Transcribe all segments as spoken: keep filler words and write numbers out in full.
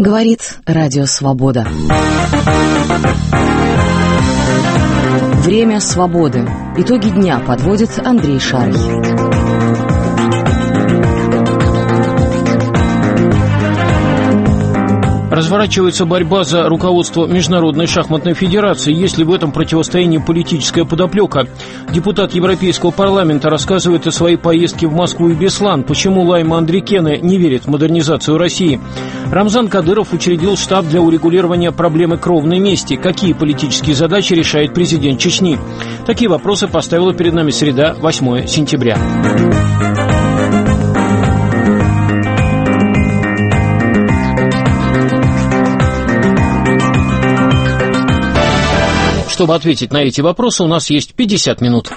Говорит Радио Свобода. Время свободы. Итоги дня подводит Андрей Шарль. Разворачивается борьба за руководство Международной шахматной федерации. Есть ли в этом противостоянии политическая подоплека? Депутат Европейского парламента рассказывает о своей поездке в Москву и Беслан. Почему Лайма Андрикене не верит в модернизацию России? Рамзан Кадыров учредил штаб для урегулирования проблемы кровной мести. Какие политические задачи решает президент Чечни? Такие вопросы поставила перед нами среда, восьмое сентября. Чтобы ответить на эти вопросы, у нас есть пятьдесят минут.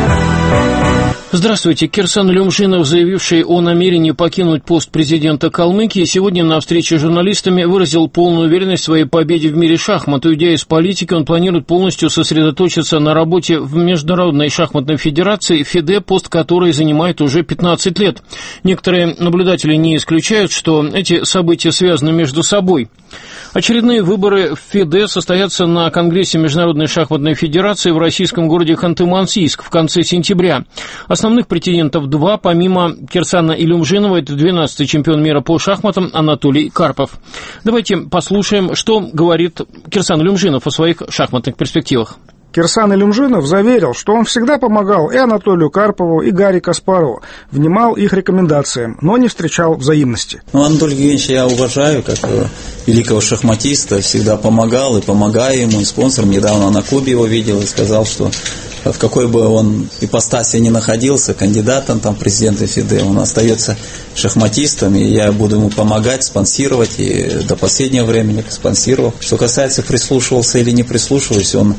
Здравствуйте. Кирсан Люмжинов, заявивший о намерении покинуть пост президента Калмыкии, сегодня на встрече с журналистами выразил полную уверенность в своей победе в мире шахмат. Уйдя из политики, он планирует полностью сосредоточиться на работе в Международной шахматной федерации ФИДЕ, пост которой занимает уже пятнадцать лет. Некоторые наблюдатели не исключают, что эти события связаны между собой. Очередные выборы в ФИДЕ состоятся на Конгрессе Международной шахматной федерации в российском городе Ханты-Мансийск в конце сентября. Основных претендентов два, помимо Кирсана Илюмжинова, это двенадцатый чемпион мира по шахматам Анатолий Карпов. Давайте послушаем, что говорит Кирсан Илюмжинов о своих шахматных перспективах. Кирсан Илюмжинов заверил, что он всегда помогал и Анатолию Карпову, и Гарри Каспарову, внимал их рекомендациям, но не встречал взаимности. Ну, Анатолия Евгеньевича я уважаю, как великого шахматиста, всегда помогал и помогаю ему, и спонсором. Недавно на клубе его видел и сказал, что в какой бы он ипостаси ни находился, кандидатом, там, президента ФИДЕ, он остается шахматистом, и я буду ему помогать, спонсировать, и до последнего времени спонсировал. Что касается, прислушивался или не прислушивался, он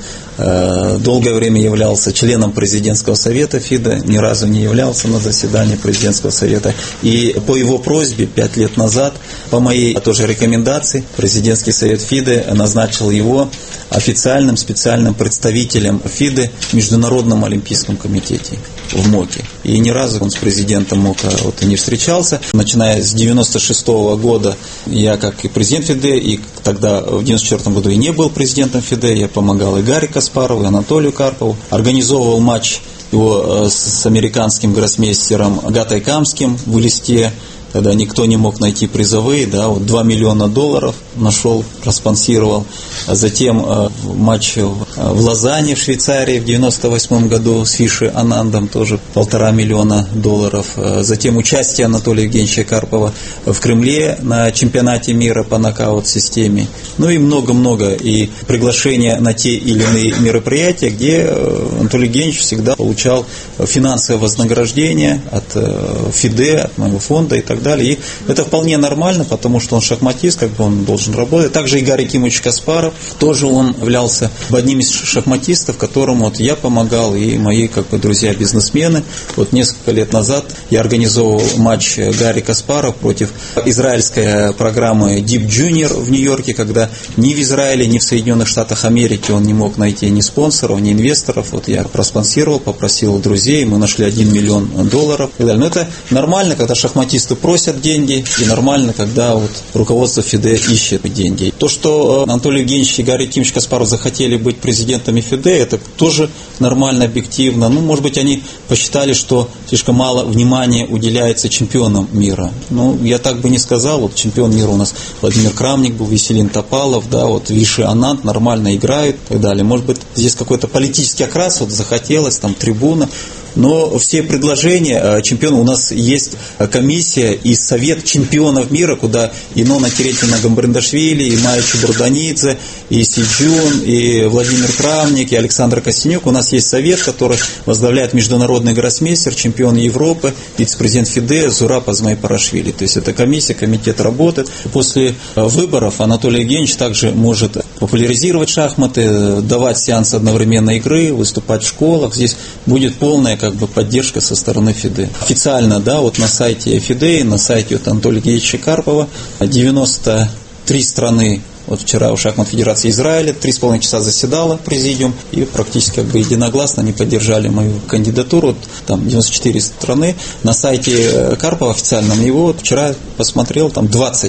э, долгое время являлся членом президентского совета ФИДЕ, ни разу не являлся на заседании президентского совета, и по его просьбе пять лет назад, по моей тоже рекомендации, президентский совет ФИДЕ назначил его официальным специальным представителем ФИДЕ в Международном олимпийском комитете в МОКе. И ни разу он с президентом МОКа вот не встречался. Начиная с девяносто шестого года я как и президент ФИДЕ, и тогда в девяносто четвёртом году и не был президентом ФИДЕ, я помогал и Гарри Каспарову, и Анатолию Карпову, организовывал матч его с американским гроссмейстером Гатой Камским в Элисте. Когда никто не мог найти призовые, да, вот два миллиона долларов нашел, проспонсировал. А затем э, матч в, в Лозанне в Швейцарии в девяносто восьмом году с Фиши Анандом тоже полтора миллиона долларов. А затем участие Анатолия Евгеньевича Карпова в Кремле на чемпионате мира по нокаут-системе. Ну и много-много. И приглашения на те или иные мероприятия, где Анатолий Евгеньевич всегда получал финансовое вознаграждение от э, ФИДЕ, от моего фонда и так далее. Далее. И это вполне нормально, потому что он шахматист, как бы он должен работать. Также и Гарри Кимович Каспаров, тоже он являлся одним из шахматистов, которому вот я помогал, и мои как бы друзья-бизнесмены. Вот несколько лет назад я организовывал матч Гарри Каспаров против израильской программы Deep Junior в Нью-Йорке, когда ни в Израиле, ни в Соединенных Штатах Америки он не мог найти ни спонсоров, ни инвесторов. Вот я проспонсировал, попросил друзей, мы нашли один миллион долларов и так далее. Но это нормально, когда шахматисты просят просят деньги, и нормально, когда вот руководство ФИДЕ ищет деньги. То, что Анатолий Евгеньевич и Гарри Кимович Каспаров захотели быть президентами ФИДЕ, это тоже нормально, объективно. Ну, может быть, они посчитали, что слишком мало внимания уделяется чемпионам мира. Ну, я так бы не сказал. Вот чемпион мира у нас Владимир Крамник был, Веселин Топалов, да, вот Виши Ананд нормально играют и так далее. Может быть, здесь какой-то политический окрас, вот захотелось, там, трибуна. Но все предложения чемпиона, у нас есть комиссия и совет чемпионов мира, куда и Нона Терентьевна Гамбриндашвили, и Майя Чебурданидзе, и Сиджун, и Владимир Крамник, и Александр Костенюк. У нас есть совет, который возглавляет международный гроссмейстер, чемпион Европы, вице-президент ФИДЕ Зураб Азмай-Парашвили. То есть это комиссия, комитет работает. После выборов Анатолий Евгеньевич также может популяризировать шахматы, давать сеансы одновременной игры, выступать в школах. Здесь будет полная как бы поддержка со стороны ФИДЕ. Официально, да, вот на сайте ФИДЕ, на сайте вот Анатолия Евгеньевича Карпова девяносто три страны. Вот вчера у Шахмат Федерации Израиля три с половиной часа заседала президиум, и практически как бы единогласно они поддержали мою кандидатуру. Вот, там девяносто четыре страны. На сайте Карпова официальном его вот вчера посмотрел, там двадцать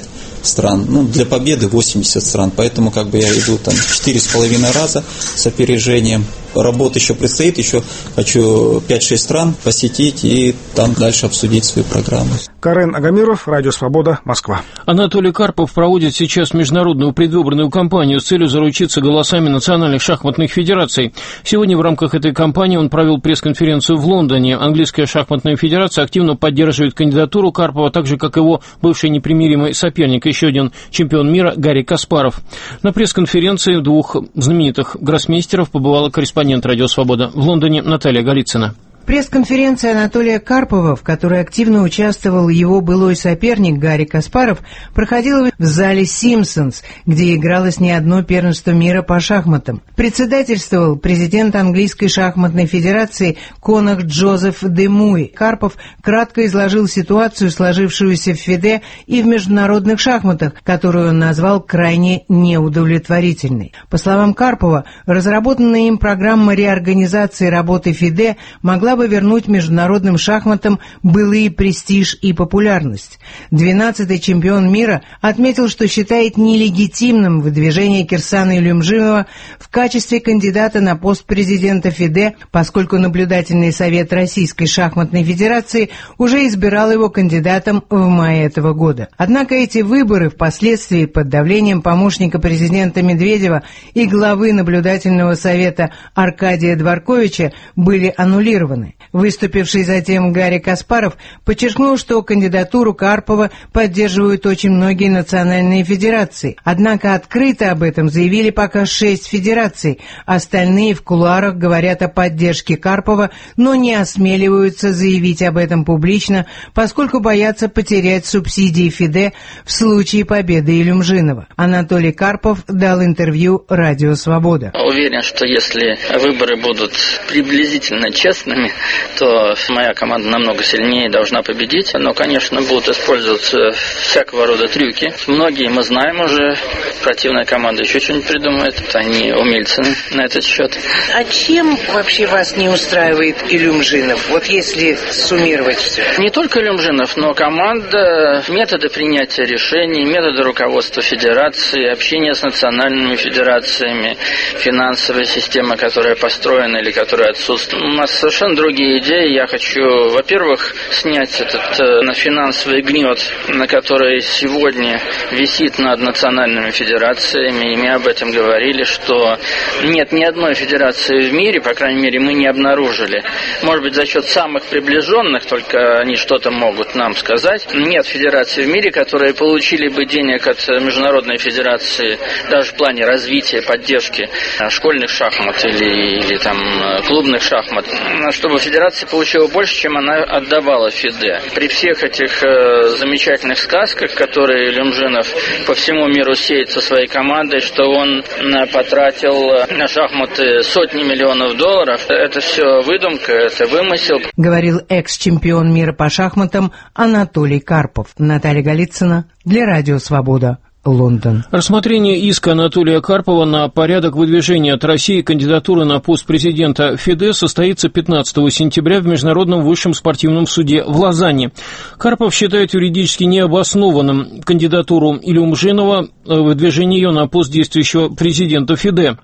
стран. Ну, для победы восемьдесят стран. Поэтому как бы я иду там четыре с половиной раза с опережением. Работа еще предстоит, еще хочу пять-шесть стран посетить и там дальше обсудить свою программу. Карен Агамиров, Радио Свобода, Москва. Анатолий Карпов проводит сейчас международную предвыборную кампанию с целью заручиться голосами национальных шахматных федераций. Сегодня в рамках этой кампании он провел пресс-конференцию в Лондоне. Английская шахматная федерация активно поддерживает кандидатуру Карпова, так же, как его бывший непримиримый соперник, еще один чемпион мира Гарри Каспаров. На пресс-конференции двух знаменитых гроссмейстеров побывала корреспондент «Радио Свобода» в Лондоне Наталья Голицына. Пресс-конференция Анатолия Карпова, в которой активно участвовал его былой соперник Гарри Каспаров, проходила в зале «Симпсонс», где игралось не одно первенство мира по шахматам. Председательствовал президент Английской шахматной федерации Конах Джозеф де Муй. Карпов кратко изложил ситуацию, сложившуюся в ФИДЕ и в международных шахматах, которую он назвал крайне неудовлетворительной. По словам Карпова, разработанная им программа реорганизации работы ФИДЕ могла бы вернуть международным шахматам былые престиж и популярность. Двенадцатый чемпион мира отметил, что считает нелегитимным выдвижение Кирсана Илюмжинова в качестве кандидата на пост президента ФИДЕ, поскольку наблюдательный совет Российской шахматной федерации уже избирал его кандидатом в мае этого года. Однако эти выборы впоследствии под давлением помощника президента Медведева и главы наблюдательного совета Аркадия Дворковича были аннулированы. Выступивший затем Гарри Каспаров подчеркнул, что кандидатуру Карпова поддерживают очень многие национальные федерации. Однако открыто об этом заявили пока шесть федераций. Остальные в кулуарах говорят о поддержке Карпова, но не осмеливаются заявить об этом публично, поскольку боятся потерять субсидии ФИДЕ в случае победы Илюмжинова. Анатолий Карпов дал интервью «Радио Свобода». Уверен, что если выборы будут приблизительно честными, то моя команда намного сильнее должна победить. Но, конечно, будут использоваться всякого рода трюки. Многие мы знаем уже. Противная команда еще что-нибудь придумает. Они умельцы на этот счет. А чем вообще вас не устраивает Илюмжинов? Вот если суммировать все. Не только Илюмжинов, но команда, методы принятия решений, методы руководства федерации, общение с национальными федерациями, финансовая система, которая построена или которая отсутствует. У нас совершенно другие идеи. Я хочу, во-первых, снять этот э, финансовый гнет, на который сегодня висит над национальными федерациями. И мы об этом говорили, что нет ни одной федерации в мире, по крайней мере, мы не обнаружили. Может быть, за счет самых приближенных, только они что-то могут нам сказать. Нет федерации в мире, которые получили бы денег от Международной федерации, даже в плане развития, поддержки школьных шахмат или, или там клубных шахмат, чтобы федерация получила больше, чем она отдавала ФИДЕ. При всех этих э, замечательных сказках, которые Илюмжинов по всему миру сеет со своей командой, что он э, потратил на шахматы сотни миллионов долларов, это все выдумка, это вымысел. Говорил экс-чемпион мира по шахматам Анатолий Карпов. Наталья Голицына для Радио Свобода. Лондон. Рассмотрение иска Анатолия Карпова на порядок выдвижения от России кандидатуры на пост президента ФИДЕ состоится пятнадцатого сентября в Международном высшем спортивном суде в Лозанне. Карпов считает юридически необоснованным кандидатуру Илюмжинова, выдвижение ее на пост действующего президента ФИДЕ.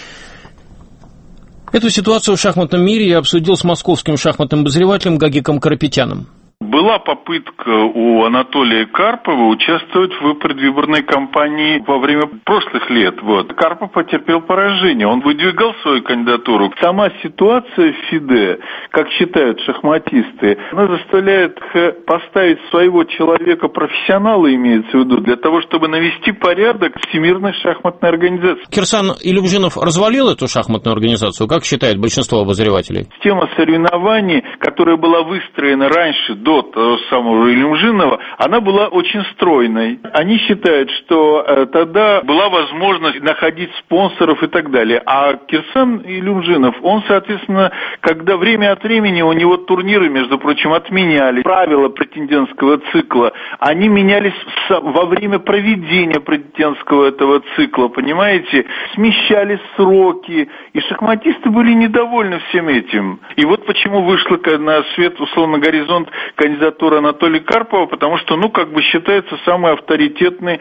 Эту ситуацию в шахматном мире я обсудил с московским шахматным обозревателем Гагиком Карапетяном. Была попытка у Анатолия Карпова участвовать в предвыборной кампании во время прошлых лет. Вот. Карпов потерпел поражение, он выдвигал свою кандидатуру. Сама ситуация в ФИДЕ, как считают шахматисты, она заставляет поставить своего человека, профессионала имеется в виду, для того, чтобы навести порядок в Всемирной шахматной организации. Кирсан Илюмжинов развалил эту шахматную организацию, как считает большинство обозревателей? Система соревнований, которая была выстроена раньше, до того самого Илюмжинова, она была очень стройной. Они считают, что э, тогда была возможность находить спонсоров и так далее. А Кирсан Илюмжинов, он, соответственно, когда время от времени у него турниры, между прочим, отменяли, правила претендентского цикла, они менялись во время проведения претендентского этого цикла, понимаете? Смещались сроки, и шахматисты были недовольны всем этим. И вот почему вышла на свет, условно, горизонт кандидатуры Анатолия Карпова, потому что, ну, как бы считается самый авторитетный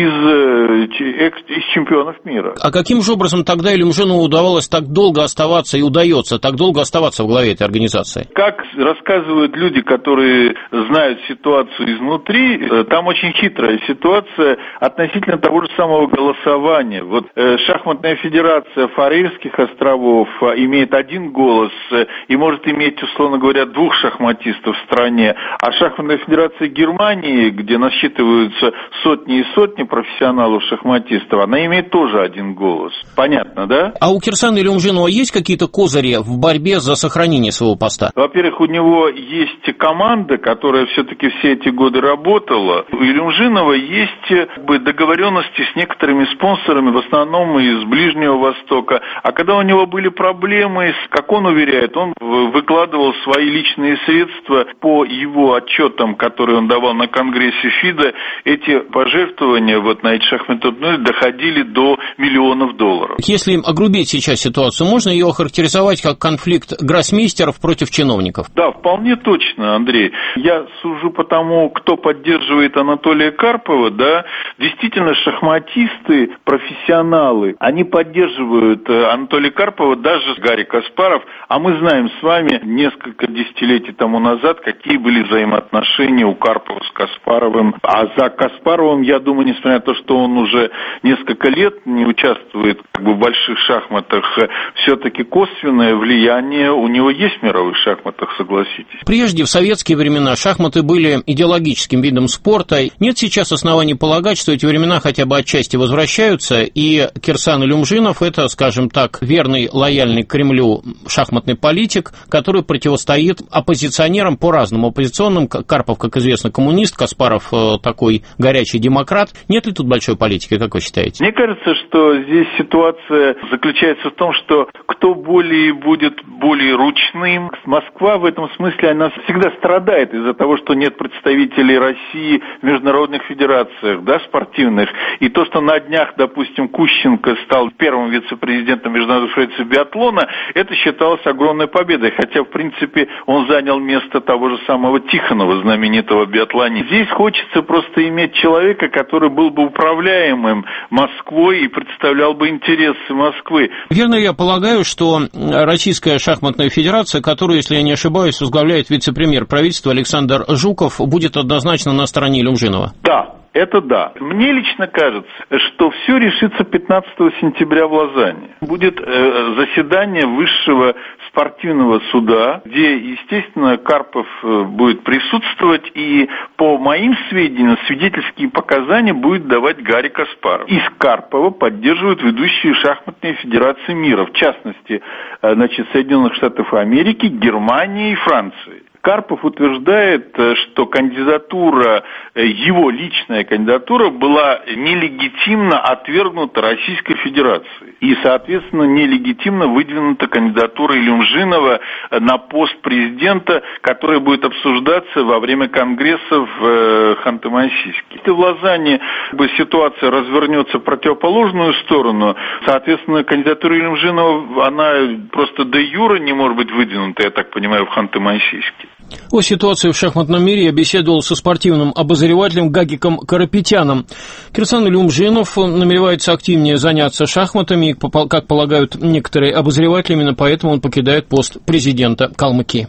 из, из чемпионов мира. А каким же образом тогда Илюмжинову удавалось так долго оставаться и удается так долго оставаться в главе этой организации? Как рассказывают люди, которые знают ситуацию изнутри, там очень хитрая ситуация относительно того же самого голосования. Вот э, шахматная федерация Фарерских островов имеет один голос и может иметь, условно говоря, двух шахматистов в стране, а шахматная федерация Германии, где насчитываются сотни и сотни профессионалов-шахматистов, она имеет тоже один голос. Понятно, да? А у Кирсана Илюмжинова есть какие-то козыри в борьбе за сохранение своего поста? Во-первых, у него есть команда, которая все-таки все эти годы работала. У Илюмжинова есть как бы договоренности с некоторыми спонсорами, в основном из Ближнего Востока. А когда у него были проблемы, как он уверяет, он выкладывал свои личные средства по его отчетам, которые он давал на Конгрессе ФИДа. Эти пожертвования вот на эти шахматные турниры доходили до миллионов долларов. Если огрубить сейчас ситуацию, можно ее охарактеризовать как конфликт гроссмейстеров против чиновников? Да, вполне точно, Андрей. Я сужу по тому, кто поддерживает Анатолия Карпова, да, действительно шахматисты, профессионалы, они поддерживают Анатолия Карпова, даже Гарри Каспаров, а мы знаем с вами несколько десятилетий тому назад, какие были взаимоотношения у Карпова с Каспаровым. А за Каспаровым, я думаю, несмотря на то, что он уже несколько лет не участвует как бы в больших шахматах, все-таки косвенное влияние у него есть в мировых шахматах, согласитесь. Прежде, в советские времена, шахматы были идеологическим видом спорта. Нет сейчас оснований полагать, что эти времена хотя бы отчасти возвращаются, и Кирсан Илюмжинов – это, скажем так, верный, лояльный Кремлю шахматный политик, который противостоит оппозиционерам по разным оппозиционным. Карпов, как известно, коммунист, Каспаров такой горячий демократ. Нет ли тут большой политики, как вы считаете? Мне кажется, что здесь ситуация заключается в том, что кто более будет более ручным. Москва в этом смысле, она всегда страдает из-за того, что нет представителей России в международных федерациях, да, спортивных. И то, что на днях, допустим, Кущенко стал первым вице-президентом Международной федерации биатлона, это считалось огромной победой. Хотя, в принципе, он занял место того же самого Тихонова, знаменитого биатлониста. Здесь хочется просто иметь человека, который был бы управляемым Москвой и представлял бы интересы Москвы. Верно, я полагаю, что Российская шахматная федерация, которую, если я не ошибаюсь, возглавляет вице-премьер правительства Александр Жуков, будет однозначно на стороне Илюмжинова? Да. Это да. Мне лично кажется, что все решится пятнадцатого сентября в Лозанне. Будет э, заседание высшего спортивного суда, где, естественно, Карпов будет присутствовать, и, по моим сведениям, свидетельские показания будет давать Гарри Каспаров. Из Карпова поддерживают ведущие шахматные федерации мира, в частности, э, значит, Соединенных Штатов Америки, Германии и Франции. Карпов утверждает, что кандидатура, его личная кандидатура была нелегитимно отвергнута Российской Федерацией. И, соответственно, нелегитимно выдвинута кандидатура Илюмжинова на пост президента, которая будет обсуждаться во время Конгресса в Ханты-Мансийске. Если в Лозанне ситуация развернется в противоположную сторону, соответственно, кандидатура Илюмжинова, она просто де юре не может быть выдвинута, я так понимаю, в Ханты-Мансийске. О ситуации в шахматном мире я беседовал со спортивным обозревателем Гагиком Карапетяном. Кирсан Илюмжинов намеревается активнее заняться шахматами, как полагают некоторые обозреватели, именно поэтому он покидает пост президента Калмыкии.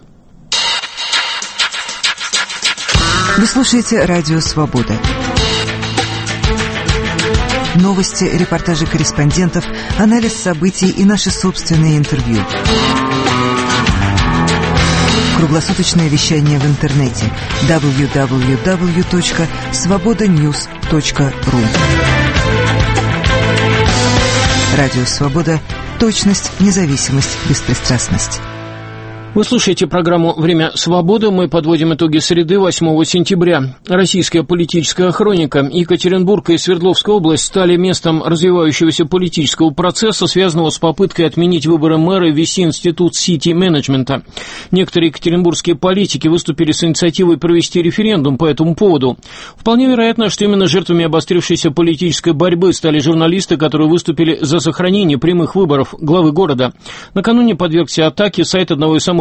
Вы слушаете «Радио Свобода». Новости, репортажи корреспондентов, анализ событий и наши собственные интервью. Круглосуточное вещание в интернете дабл ю дабл ю дабл ю точка свобода ньюс точка ру. Радио «Свобода». Точность, независимость, беспристрастность. Вы слушаете программу «Время свободы». Мы подводим итоги среды, восьмого сентября. Российская политическая хроника. Екатеринбург и Свердловская область стали местом развивающегося политического процесса, связанного с попыткой отменить выборы мэра и ввести институт сити-менеджмента. Некоторые екатеринбургские политики выступили с инициативой провести референдум по этому поводу. Вполне вероятно, что именно жертвами обострившейся политической борьбы стали журналисты, которые выступили за сохранение прямых выборов главы города. Накануне подвергся атаке сайт одного из самых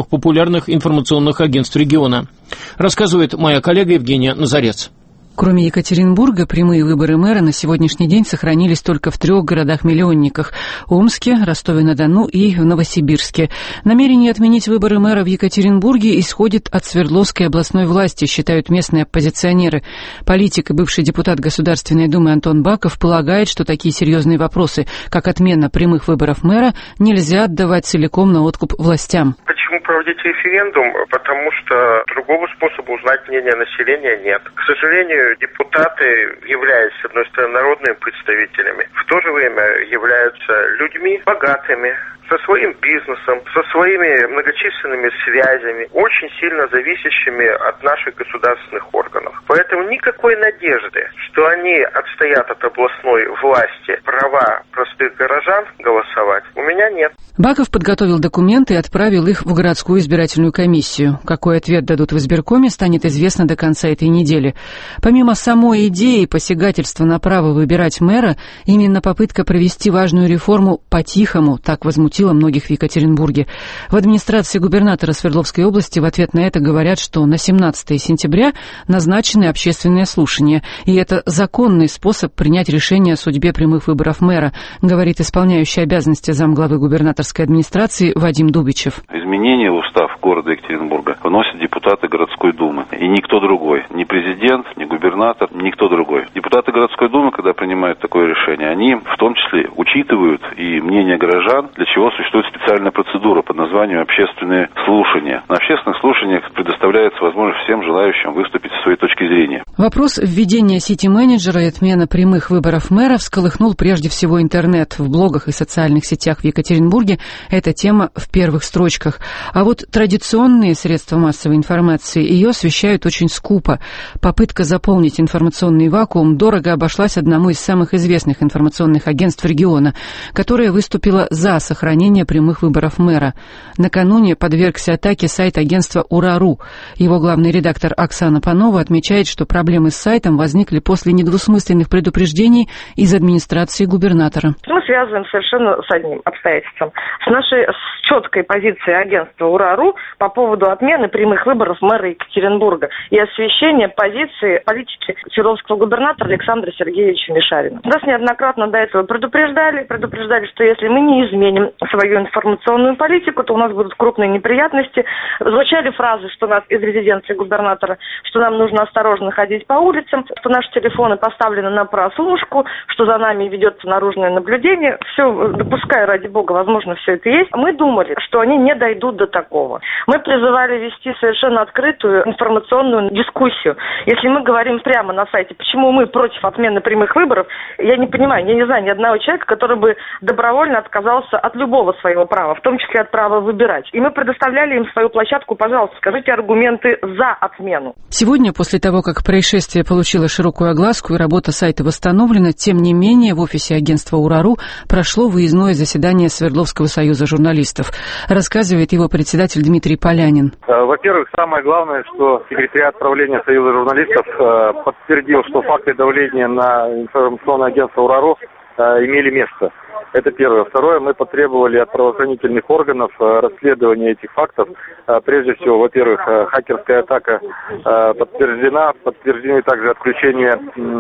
самых популярных информационных агентств региона. Рассказывает моя коллега Евгения Назарец. Кроме Екатеринбурга, прямые выборы мэра на сегодняшний день сохранились только в трех городах-миллионниках – Омске, Ростове-на-Дону и в Новосибирске. Намерение отменить выборы мэра в Екатеринбурге исходит от Свердловской областной власти, считают местные оппозиционеры. Политик и бывший депутат Государственной Думы Антон Баков полагает, что такие серьезные вопросы, как отмена прямых выборов мэра, нельзя отдавать целиком на откуп властям. Почему проводить референдум? Потому что другого способа узнать мнение населения нет. К сожалению, депутаты, являясь, с одной стороны, народными представителями, в то же время являются людьми богатыми, со своим бизнесом, со своими многочисленными связями, очень сильно зависящими от наших государственных органов. Поэтому никакой надежды, что они отстоят от областной власти права простых горожан голосовать, у меня нет. Баков подготовил документы и отправил их в городскую избирательную комиссию. Какой ответ дадут в избиркоме, станет известно до конца этой недели. Помимо самой идеи посягательства на право выбирать мэра, именно попытка провести важную реформу по-тихому так возмутила многих в Екатеринбурге. В администрации губернатора Свердловской области в ответ на это говорят, что на семнадцатое сентября назначены общественные слушания, и это законный способ принять решение о судьбе прямых выборов мэра, говорит исполняющий обязанности замглавы губернаторской администрации Вадим Дубичев. Изменения в устав города Екатеринбурга вносят депутаты городской думы, и никто другой, ни президент, ни губернатор, никто другой. Депутаты городской думы, когда принимают такое решение, они в том числе учитывают и мнение горожан, для чего существует специальная процедура под названием общественные слушания. На общественных слушаниях предоставляется возможность всем желающим выступить со своей точки зрения. Вопрос введения сити-менеджера и отмена прямых выборов мэра всколыхнул прежде всего интернет. В блогах и социальных сетях в Екатеринбурге эта тема в первых строчках. А вот традиционные средства массовой информации ее освещают очень скупо. Попытка заполнить информационный вакуум дорого обошлась одному из самых известных информационных агентств региона, которое выступило за сохранение прямых выборов мэра. Накануне подвергся атаке сайт агентства «Ура.ру». Его главный редактор Оксана Панова отмечает, что проблемы с сайтом возникли после недвусмысленных предупреждений из администрации губернатора. Мы связываем совершенно с одним обстоятельством. С нашей с четкой позицией агентства «Ура.ру» по поводу отмены прямых выборов мэра Екатеринбурга и освещения позиции политики Свердловского губернатора Александра Сергеевича Мишарина. Нас неоднократно до этого предупреждали, предупреждали, что если мы не изменим свою информационную политику, то у нас будут крупные неприятности. Звучали фразы, что нас из резиденции губернатора, что нам нужно осторожно ходить по улицам, что наши телефоны поставлены на прослушку, что за нами ведется наружное наблюдение. Все, допускаю, ради бога, возможно, все это есть. Мы думали, что они не дойдут до такого. Мы призывали вести совершенно открытую информационную дискуссию. Если мы говорим прямо на сайте, почему мы против отмены прямых выборов, я не понимаю, я не знаю ни одного человека, который бы добровольно отказался от любого своего права, в том числе от права выбирать. И мы предоставляли им свою площадку, пожалуйста, скажите аргументы за отмену. Сегодня, после того, как происшествие получило широкую огласку и работа сайта восстановлена, тем не менее в офисе агентства «Ура.ру» прошло выездное заседание Свердловского союза журналистов, рассказывает его председатель Дмитрий Полянин. Во-первых, самое главное, что секретариат правления Союза журналистов подтвердил, что факты давления на информационное агентство «Ура.ру» имели место. Это первое. Второе, мы потребовали от правоохранительных органов расследования этих фактов. Прежде всего, во-первых, хакерская атака подтверждена, подтверждены также отключение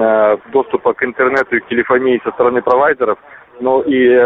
доступа к интернету и к телефонии со стороны провайдеров. Ну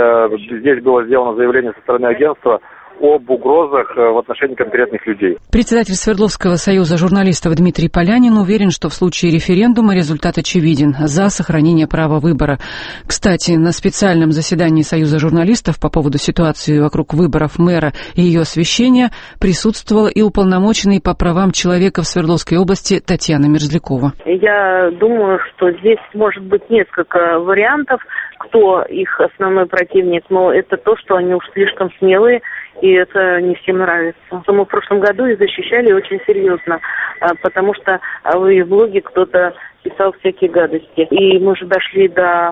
и здесь было сделано заявление со стороны агентства об угрозах в отношении конкретных людей. Председатель Свердловского союза журналистов Дмитрий Полянин уверен, что в случае референдума результат очевиден – за сохранение права выбора. Кстати, на специальном заседании Союза журналистов по поводу ситуации вокруг выборов мэра и ее освещения присутствовала и уполномоченный по правам человека в Свердловской области Татьяна Мерзлякова. Я думаю, что здесь может быть несколько вариантов, кто их основной противник, но это то, что они уж слишком смелые, и это не всем нравится. Мы в прошлом году их защищали очень серьезно, потому что в их блоге кто-то писал всякие гадости. И мы же дошли до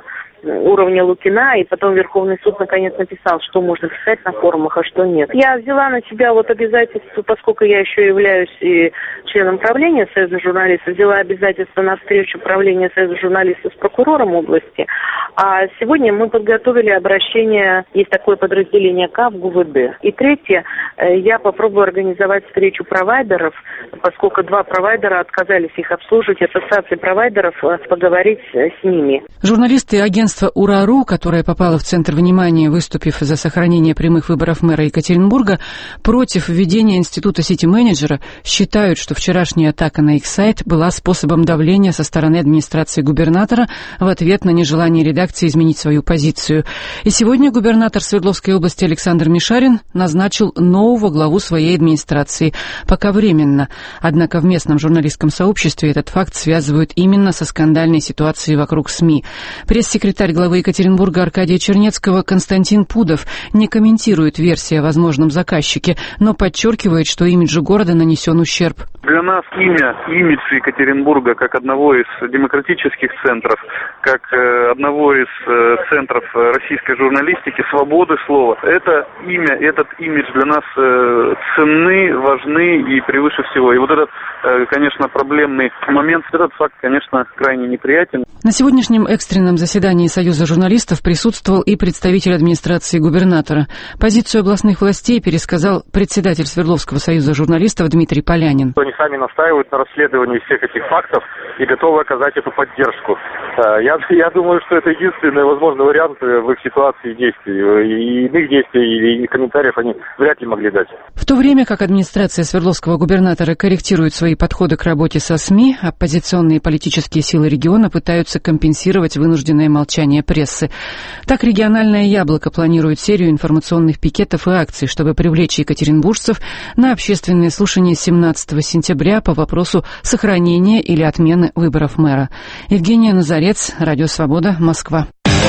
уровня Лукина, и потом Верховный суд наконец написал, что можно писать на форумах, а что нет. Я взяла на себя вот обязательство, поскольку я еще являюсь и членом правления Союза журналистов, взяла обязательство на встречу правления Союза журналистов с прокурором области. А сегодня мы подготовили обращение, есть такое подразделение КА в ГУВД. И третье, я попробую организовать встречу провайдеров, поскольку два провайдера отказались их обслуживать, ассоциации провайдеров, поговорить с ними. Журналисты агентства УРАРУ, которое попало в центр внимания, выступив за сохранение прямых выборов мэра Екатеринбурга, против введения института сити-менеджера, считают, что вчерашняя атака на их сайт была способом давления со стороны администрации губернатора в ответ на нежелание редакции изменить свою позицию. И сегодня губернатор Свердловской области Александр Мишарин назначил нового главу своей администрации, пока временно. Однако в местном журналистском сообществе этот факт связывают именно со скандальной ситуацией вокруг СМИ. Пресс-секретарь главы Екатеринбурга Аркадия Чернецкого Константин Пудов не комментирует версии о возможном заказчике, но подчеркивает, что имиджу города нанесен ущерб. Для нас имя, имидж Екатеринбурга как одного из демократических центров, как э, одного из э, центров российской журналистики, свободы слова, это имя, этот имидж для нас э, ценны, важны и превыше всего. И вот этот, э, конечно, проблемный момент, этот факт, конечно, крайне неприятен. На сегодняшнем экстренном заседании Союза журналистов присутствовал и представитель администрации губернатора. Позицию областных властей пересказал председатель Свердловского союза журналистов Дмитрий Полянин. Они сами настаивают на расследовании всех этих фактов и готовы оказать эту поддержку. Я, я думаю, что это единственный возможный вариант в их ситуации действий. И иных действий, и комментариев они вряд ли могли дать. В то время как администрация Свердловского губернатора корректирует свои подходы к работе со СМИ, оппозиционные политические силы региона пытаются компенсировать вынужденное молчание прессы. Так региональное «Яблоко» планирует серию информационных пикетов и акций, чтобы привлечь екатеринбуржцев на общественные слушания семнадцатого сентября по вопросу сохранения или отмены выборов мэра. Евгения Назарец, Радио Свобода, Москва.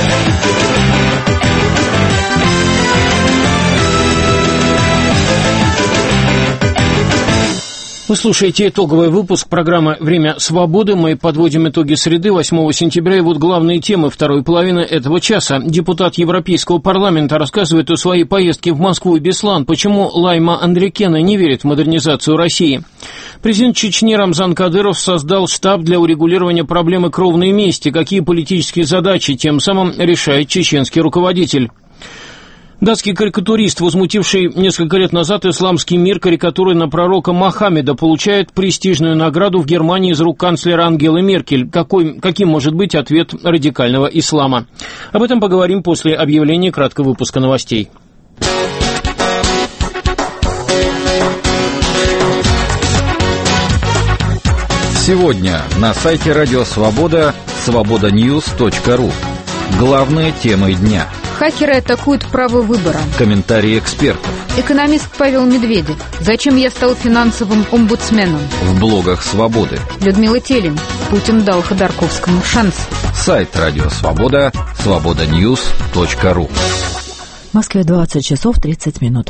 Вы слушаете итоговый выпуск программы «Время свободы». Мы подводим итоги среды, восьмого сентября. И вот главные темы второй половины этого часа. Депутат Европейского парламента рассказывает о своей поездке в Москву и Беслан. Почему Лайма Андрикена не верит в модернизацию России. Президент Чечни Рамзан Кадыров создал штаб для урегулирования проблемы кровной мести. Какие политические задачи тем самым решает чеченский руководитель. Датский карикатурист, возмутивший несколько лет назад исламский мир карикатурой на пророка Мохаммеда, получает престижную награду в Германии из рук канцлера Ангелы Меркель. Какой, каким может быть ответ радикального ислама? Об этом поговорим после объявления краткого выпуска новостей. Сегодня на сайте Радио Свобода свобода ньюс точка ру. Главные темы дня. Хакеры атакуют право выбора. Комментарии экспертов. Экономист Павел Медведев. Зачем я стал финансовым омбудсменом? В блогах Свободы. Людмила Телин. Путин дал Ходорковскому шанс. Сайт Радио Свобода свобода ньюс точка ру. В Москве двадцать часов тридцать минут.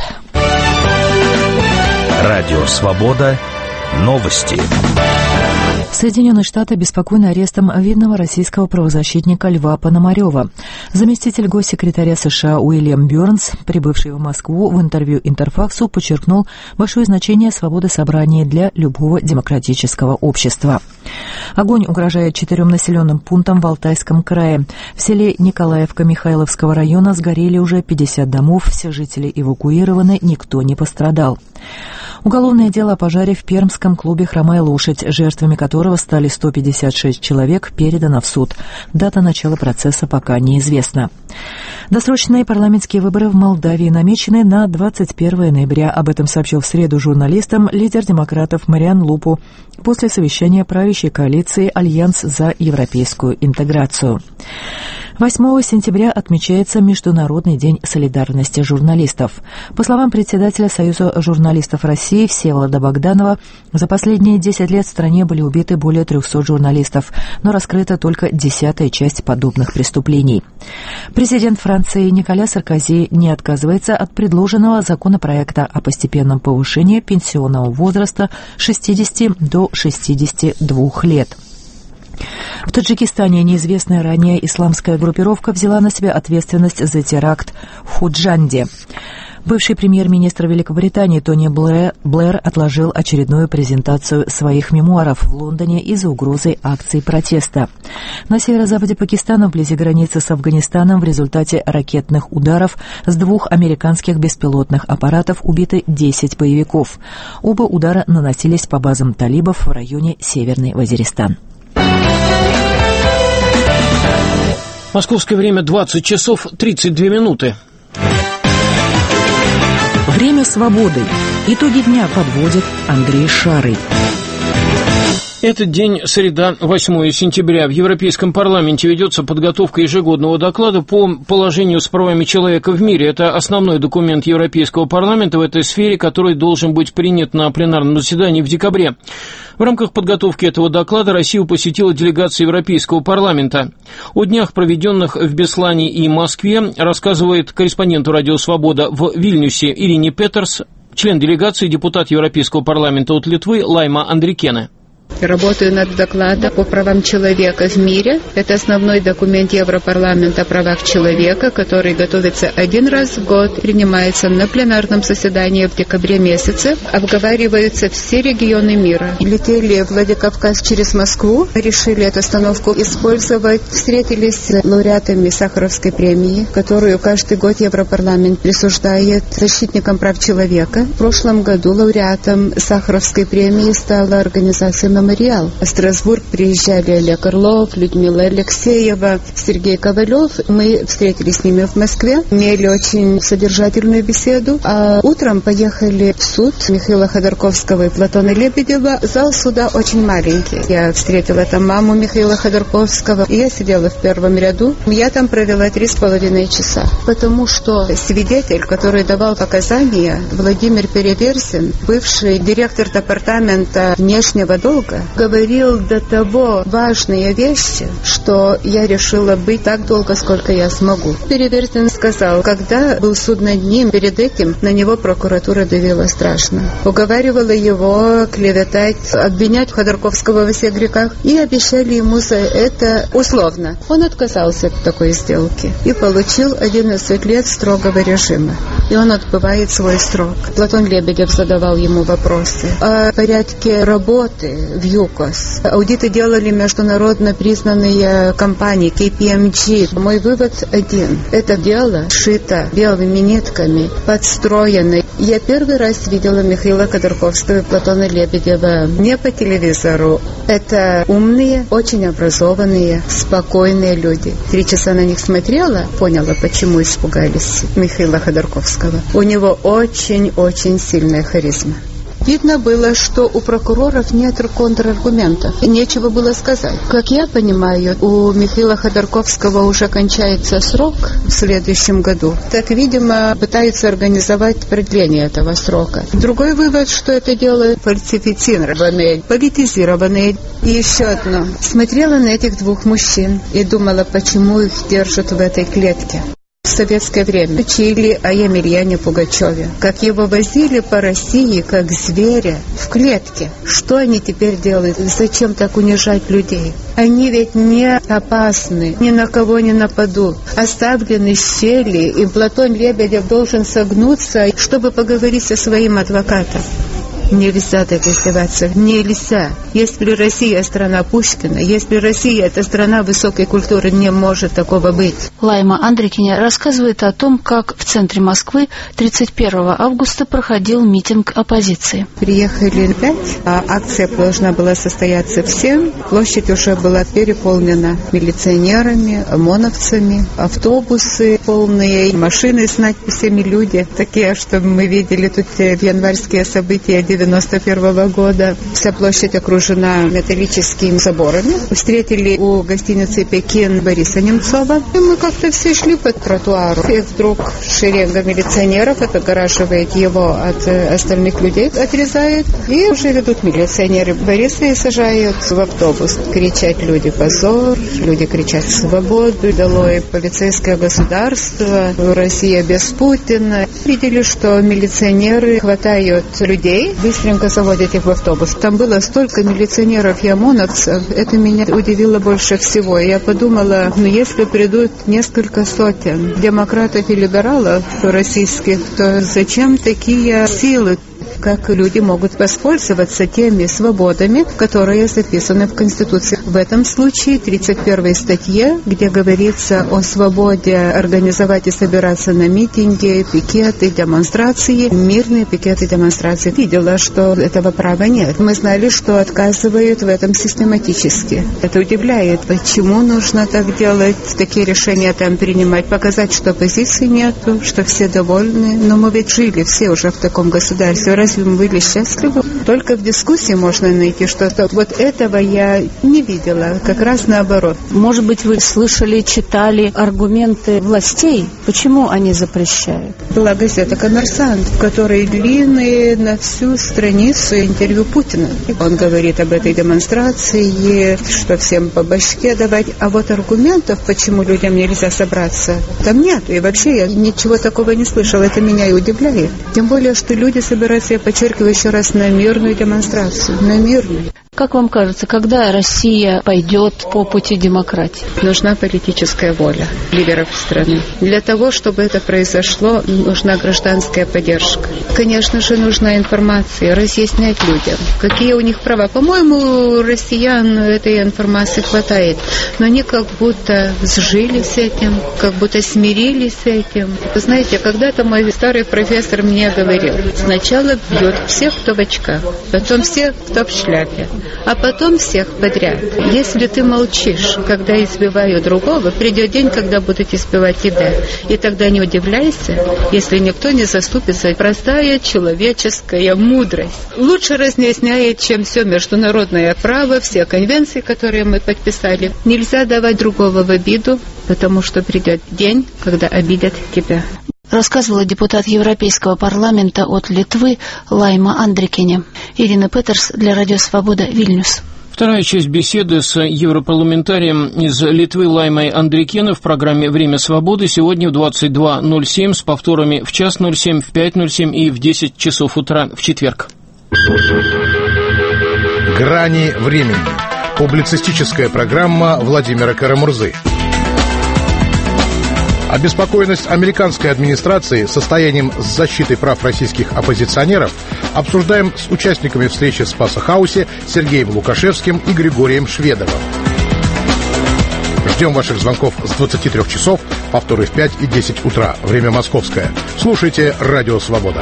Радио Свобода. Новости. Соединенные Штаты обеспокоены арестом видного российского правозащитника Льва Пономарёва. Заместитель госсекретаря США Уильям Бёрнс, прибывший в Москву, в интервью Интерфаксу подчеркнул большое значение свободы собраний для любого демократического общества. Огонь угрожает четырем населенным пунктам в Алтайском крае. В селе Николаевка Михайловского района сгорели уже пятьдесят домов, все жители эвакуированы, никто не пострадал. Уголовное дело о пожаре в пермском клубе «Хромая лошадь», жертвами которого стали сто пятьдесят шесть человек, передано в суд. Дата начала процесса пока неизвестна. Досрочные парламентские выборы в Молдавии намечены на двадцать первое ноября. Об этом сообщил в среду журналистам лидер демократов Мариан Лупу после совещания правящей коалиции «Альянс за европейскую интеграцию». восьмого сентября отмечается Международный день солидарности журналистов. По словам председателя Союза журналистов России Всеволода Богданова, за последние десять лет в стране были убиты более трехсот журналистов, но раскрыта только десятая часть подобных преступлений. Президент Франции Николя Саркози не отказывается от предложенного законопроекта о постепенном повышении пенсионного возраста с шестидесяти до шестидесяти двух лет. В Таджикистане неизвестная ранее исламская группировка взяла на себя ответственность за теракт в Худжанде. Бывший премьер-министр Великобритании Тони Блэр, Блэр отложил очередную презентацию своих мемуаров в Лондоне из-за угрозы акций протеста. На северо-западе Пакистана, вблизи границы с Афганистаном, в результате ракетных ударов с двух американских беспилотных аппаратов убиты десять боевиков. Оба удара наносились по базам талибов в районе Северный Вазиристан. Московское время двадцать часов тридцать две минуты. Время свободы. Итоги дня подводит Андрей Шарый. Этот день, среда, восьмое сентября. В Европейском парламенте ведется подготовка ежегодного доклада по положению с правами человека в мире. Это основной документ Европейского парламента в этой сфере, который должен быть принят на пленарном заседании в декабре. В рамках подготовки этого доклада Россию посетила делегация Европейского парламента. О днях, проведенных в Беслане и Москве, рассказывает корреспонденту «Радио Свобода» в Вильнюсе Ирине Петерс, член делегации, депутат Европейского парламента от Литвы Лайма Андрикене. Работаю над докладом по правам человека в мире. Это основной документ Европарламента о правах человека, который готовится один раз в год, принимается на пленарном заседании в декабре месяце. Обговариваются все регионы мира. Летели в Владикавказ через Москву, решили эту остановку использовать. Встретились с лауреатами Сахаровской премии, которую каждый год Европарламент присуждает защитникам прав человека. В прошлом году лауреатом Сахаровской премии стала организация «Мемориал». В Страсбург приезжали Олег Орлов, Людмила Алексеева, Сергей Ковалев. Мы встретились с ними в Москве, имели очень содержательную беседу. А утром поехали в суд Михаила Ходорковского и Платона Лебедева. Зал суда очень маленький. Я встретила там маму Михаила Ходорковского, и я сидела в первом ряду. Я там провела три с половиной часа, потому что свидетель, который давал показания, Владимир Переверзин, бывший директор департамента внешнего долга, говорил до того важные вещи, что я решила быть так долго, сколько я смогу. Переверзин сказал, когда был суд над ним, перед этим на него прокуратура давила страшно. Уговаривала его клеветать, обвинять Ходорковского во всех грехах, и обещали ему за это условно. Он отказался от такой сделки и получил одиннадцать лет строгого режима. И он отбывает свой срок. Платон Лебедев задавал ему вопросы о порядке работы в ЮКОС. Аудиты делали международно признанные компании кей пи эм джи. Мой вывод один. Это дело шито белыми нитками, подстроено. Я первый раз видела Михаила Ходорковского и Платона Лебедева не по телевизору. Это умные, очень образованные, спокойные люди. Три часа на них смотрела, поняла, почему испугались Михаила Ходорковского. У него очень-очень сильная харизма. Видно было, что у прокуроров нет контраргументов, и нечего было сказать. Как я понимаю, у Михаила Ходорковского уже кончается срок в следующем году. Так, видимо, пытаются организовать продление этого срока. Другой вывод, что это дело фальсифицированное, политизированное. И еще одно. Смотрела на этих двух мужчин и думала, почему их держат в этой клетке. В советское время учили о Емельяне Пугачеве, как его возили по России, как зверя, в клетке. Что они теперь делают? Зачем так унижать людей? Они ведь не опасны, ни на кого не нападут. Оставлены щели, и Платон Лебедев должен согнуться, чтобы поговорить со своим адвокатом. Нельзя так издеваться, нельзя. Если Россия страна Пушкина, если Россия это страна высокой культуры, не может такого быть. Лайма Андрикене рассказывает о том, как в центре Москвы тридцать первого августа проходил митинг оппозиции. Приехали пять, а акция должна была состояться в семь. Площадь уже была переполнена милиционерами, ОМОНовцами, автобусы полные, машины с надписями «Люди». Такие, что мы видели тут в январские события девяносто первого года. Вся площадь окружена металлическими заборами. Встретили у гостиницы «Пекин» Бориса Немцова. И мы как-то все шли по тротуару. И вдруг шеренга милиционеров отгораживает его от остальных людей, отрезает. И уже ведут милиционеры Бориса и сажают в автобус. Кричат люди «Позор!», люди кричат «Свободу!», «Долой полицейское государство!», «Россия без Путина!». Видели, что милиционеры хватают людей, быстренько заводят их в автобус. Там было столько милиционеров и ОМОНовцев, это меня удивило больше всего. Я подумала, ну если придут несколько сотен демократов и либералов российских, то зачем такие силы? Как люди могут воспользоваться теми свободами, которые записаны в Конституции. В этом случае тридцать первой статье, где говорится о свободе организовать и собираться на митинги, пикеты, демонстрации, мирные пикеты, демонстрации. Видела, что этого права нет. Мы знали, что отказывают в этом систематически. Это удивляет. Почему нужно так делать, такие решения там принимать, показать, что оппозиции нету, что все довольны. Но мы ведь жили все уже в таком государстве. Разве мы были счастливы? Только в дискуссии можно найти что-то. Вот этого я не видела, как раз наоборот. Может быть, вы слышали, читали аргументы властей? Почему они запрещают? Была газета «Коммерсант», в которой длинные на всю страницу интервью Путина. Он говорит об этой демонстрации, что всем по башке давать. А вот аргументов, почему людям нельзя собраться, там нет. И вообще я ничего такого не слышала. Это меня и удивляет. Тем более, что люди собираются, я подчеркиваю еще раз, на мирную демонстрацию. На мирную. Как вам кажется, когда Россия пойдет по пути демократии? Нужна политическая воля лидеров страны. Для того, чтобы это произошло, нужна гражданская поддержка. Конечно же, нужна информация, разъяснять людям, какие у них права. По-моему, у россиян этой информации хватает. Но они как будто сжили с этим, как будто смирились с этим. Вы знаете, когда-то мой старый профессор мне говорил, сначала бьют всех, кто в очках, потом всех, кто в шляпе, а потом всех подряд. Если ты молчишь, когда избивают другого, придет день, когда будут избивать тебя. И тогда не удивляйся, если никто не заступится. Простая человеческая мудрость лучше разъясняет, чем все международное право, все конвенции, которые мы подписали. Нельзя давать другого в обиду, потому что придет день, когда обидят тебя. Рассказывала депутат Европейского парламента от Литвы Лайма Андрикене. Ирина Петерс для Радио Свобода, Вильнюс. Вторая часть беседы с европарламентарием из Литвы Лаймой Андрикене в программе «Время свободы» сегодня в двадцать два ноль семь с повторами в час ноль семь, в пять ноль семь и в десять часов утра в четверг. «Грани времени». Публицистическая программа Владимира Карамурзы. Обеспокоенность американской администрации состоянием с защитой прав российских оппозиционеров обсуждаем с участниками встречи в Спаса-хаусе Сергеем Лукашевским и Григорием Шведовым. Ждем ваших звонков с двадцати трёх часов, повторы в пять и десять утра, время московское. Слушайте «Радио Свобода».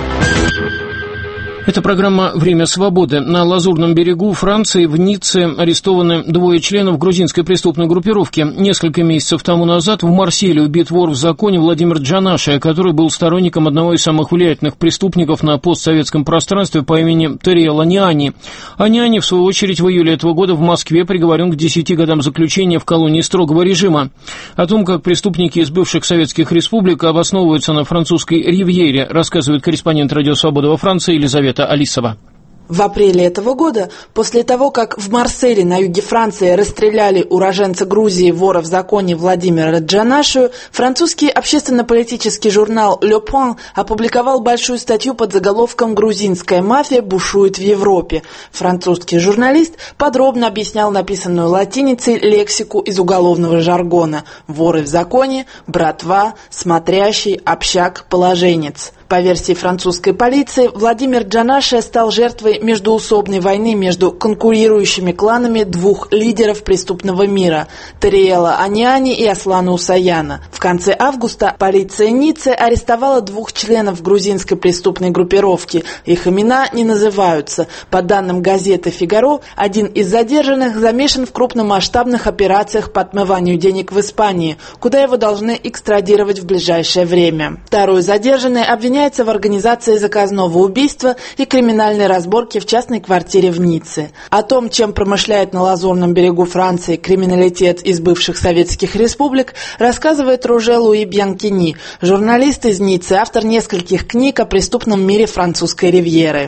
Это программа «Время свободы». На Лазурном берегу Франции в Ницце арестованы двое членов грузинской преступной группировки. Несколько месяцев тому назад в Марселе убит вор в законе Владимир Джанаши, который был сторонником одного из самых влиятельных преступников на постсоветском пространстве по имени Териэл Аниани. Аниани, в свою очередь, в июле этого года в Москве приговорен к десяти годам заключения в колонии строгого режима. О том, как преступники из бывших советских республик обосновываются на французской ривьере, рассказывает корреспондент «Радио Свобода» во Франции Елизавета Алисова. В апреле этого года, после того, как в Марселе на юге Франции расстреляли уроженца Грузии вора в законе Владимира Джанашу, французский общественно-политический журнал «Le Point» опубликовал большую статью под заголовком «Грузинская мафия бушует в Европе». Французский журналист подробно объяснял написанную латиницей лексику из уголовного жаргона: воры в законе, братва, смотрящий, общак, положенец. По версии французской полиции, Владимир Джанаши стал жертвой междоусобной войны между конкурирующими кланами двух лидеров преступного мира – Териэла Аниани и Аслана Усаяна. В конце августа полиция Ниццы арестовала двух членов грузинской преступной группировки. Их имена не называются. По данным газеты «Фигаро», один из задержанных замешан в крупномасштабных операциях по отмыванию денег в Испании, куда его должны экстрадировать в ближайшее время. Второй задержанный обвиняется в организации заказного убийства и криминальной разборки в частной квартире в Ницце. О том, чем промышляет на Лазурном берегу Франции криминалитет из бывших советских республик, рассказывает Роже Луи Бьянкини, журналист из Ниццы, автор нескольких книг о преступном мире французской ривьеры.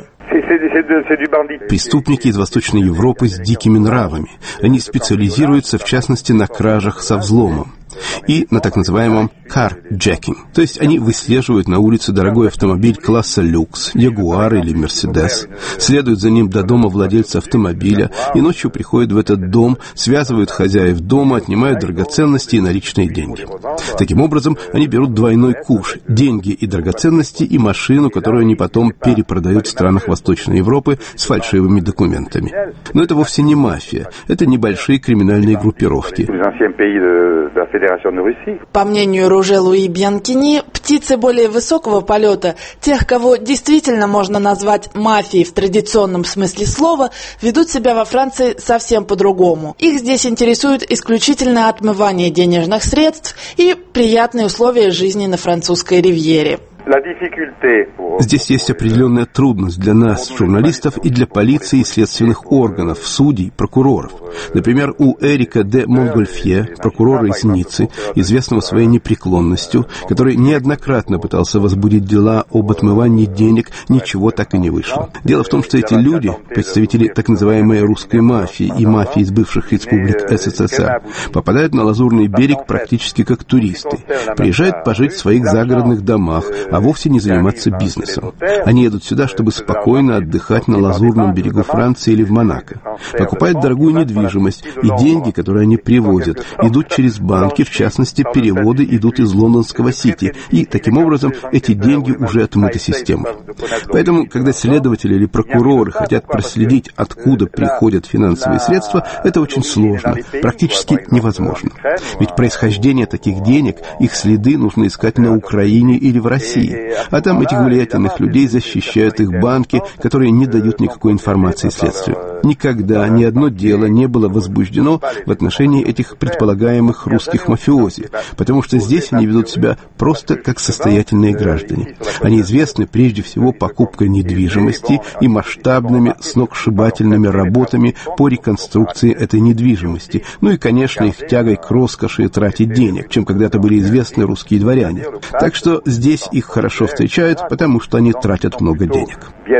Преступники из Восточной Европы с дикими нравами. Они специализируются, в частности, на кражах со взломом. и на так называемом carjacking. То есть они выслеживают на улице дорогой автомобиль класса люкс, Ягуар или Мерседес, следуют за ним до дома владельца автомобиля и ночью приходят в этот дом, связывают хозяев дома, отнимают драгоценности и наличные деньги. Таким образом, они берут двойной куш – деньги и драгоценности и машину, которую они потом перепродают в странах Восточной Европы с фальшивыми документами. Но это вовсе не мафия, это небольшие криминальные группировки. По мнению Роже Луи Бьянкини, птицы более высокого полета, тех, кого действительно можно назвать мафией в традиционном смысле слова, ведут себя во Франции совсем по-другому. Их здесь интересует исключительно отмывание денежных средств и приятные условия жизни на французской ривьере. Здесь есть определенная трудность для нас, журналистов, и для полиции и следственных органов, судей, прокуроров. Например, у Эрика де Монгольфье, прокурора из Ниццы, известного своей непреклонностью, который неоднократно пытался возбудить дела об отмывании денег, ничего так и не вышло. Дело в том, что эти люди, представители так называемой русской мафии и мафии из бывших республик СССР, попадают на Лазурный берег практически как туристы. Приезжают пожить в своих загородных домах, а вовсе не заниматься бизнесом. Они едут сюда, чтобы спокойно отдыхать на Лазурном берегу Франции или в Монако. Покупают дорогую недвижимость, и деньги, которые они привозят, идут через банки, в частности, переводы идут из лондонского Сити, и таким образом эти деньги уже отмыты системой. Поэтому, когда следователи или прокуроры хотят проследить, откуда приходят финансовые средства, это очень сложно, практически невозможно. Ведь происхождение таких денег, их следы нужно искать на Украине или в России. А там этих влиятельных людей защищают их банки, которые не дают никакой информации следствию. Никогда ни одно дело не было возбуждено в отношении этих предполагаемых русских мафиози, потому что здесь они ведут себя просто как состоятельные граждане. Они известны прежде всего покупкой недвижимости и масштабными сногсшибательными работами по реконструкции этой недвижимости, ну и, конечно, их тягой к роскоши и трате денег, чем когда-то были известны русские дворяне. Так что здесь их хорошо встречают, потому что они тратят много денег.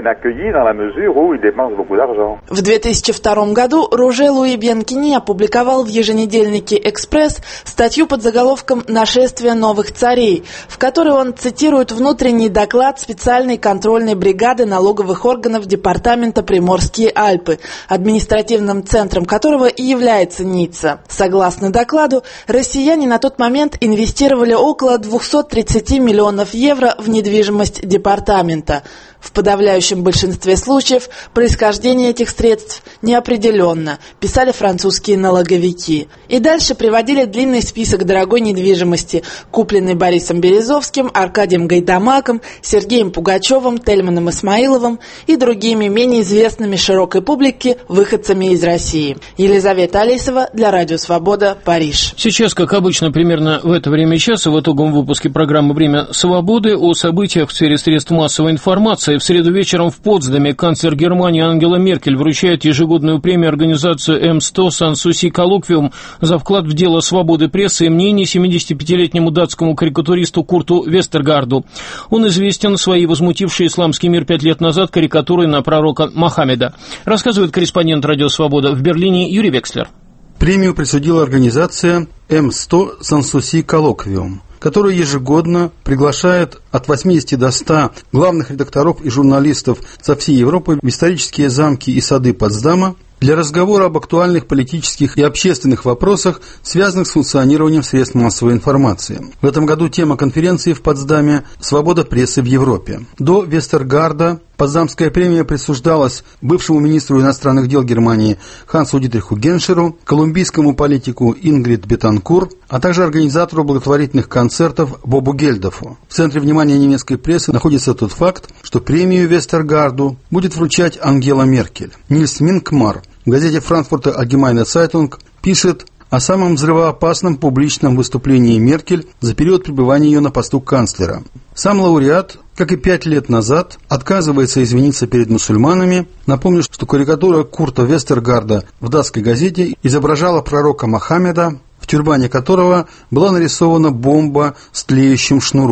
В две тысячи втором году Роже Луи Бьянкини опубликовал в еженедельнике «Экспресс» статью под заголовком «Нашествие новых царей», в которой он цитирует внутренний доклад специальной контрольной бригады налоговых органов департамента Приморские Альпы, административным центром которого и является Ницца. Согласно докладу, россияне на тот момент инвестировали около двести тридцать миллионов евро в недвижимость департамента. В подавляющем большинстве случаев происхождение этих средств неопределенно, писали французские налоговики. И дальше приводили длинный список дорогой недвижимости, купленной Борисом Березовским, Аркадием Гайдамаком, Сергеем Пугачевым, Тельманом Исмаиловым и другими менее известными широкой публике выходцами из России. Елизавета Алисова для Радио Свобода, Париж. Сейчас, как обычно, примерно в это время часа в итоговом выпуске программы «Время свободы» о событиях в сфере средств массовой информации. В среду вечером в Потсдаме канцлер Германии Ангела Меркель вручает ежегодную премию организации эм сто Сан-Суси Коллоквиум за вклад в дело свободы прессы и мнений семидесятипятилетнему датскому карикатуристу Курту Вестергарду. Он известен своей возмутившей исламский мир пять лет назад карикатурой на пророка Мохаммеда. Рассказывает корреспондент Радио Свобода в Берлине Юрий Векслер. Премию присудила организация эм сто Сан-Суси Коллоквиум, которая ежегодно приглашает от восьмидесяти до ста главных редакторов и журналистов со всей Европы в исторические замки и сады Потсдама для разговора об актуальных политических и общественных вопросах, связанных с функционированием средств массовой информации. В этом году тема конференции в Потсдаме «Свобода прессы в Европе». До Вестергарда Потсдамская премия присуждалась бывшему министру иностранных дел Германии Хансу Дитриху Геншеру, колумбийскому политику Ингрид Бетанкур, а также организатору благотворительных концертов Бобу Гельдофу. В центре внимания немецкой прессы находится тот факт, что премию Вестергарду будет вручать Ангела Меркель. Нильс Минкмар в газете «Франкфуртер Allgemeine Zeitung» пишет о самом взрывоопасном публичном выступлении Меркель за период пребывания ее на посту канцлера. Сам лауреат, как и пять лет назад, отказывается извиниться перед мусульманами. Напомню, что карикатура Курта Вестергарда в датской газете изображала пророка Мохаммеда, в тюрбане которого была нарисована бомба с тлеющим шнуром.